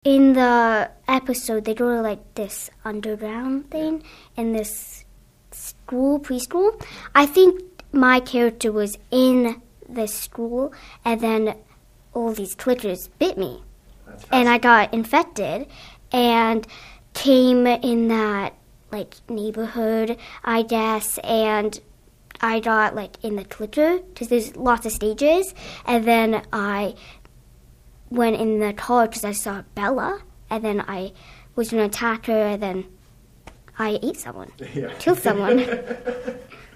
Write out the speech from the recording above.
In the episode, they go to like this underground thing in this preschool. I think my character was in this school, and then all these clickers bit me, and I got infected, and came in that like neighborhood, I guess, and I got like in the clicker because there's lots of stages, and then I went in the car because I saw Bella, and then I was going to attack her, and then I ate someone, killed someone.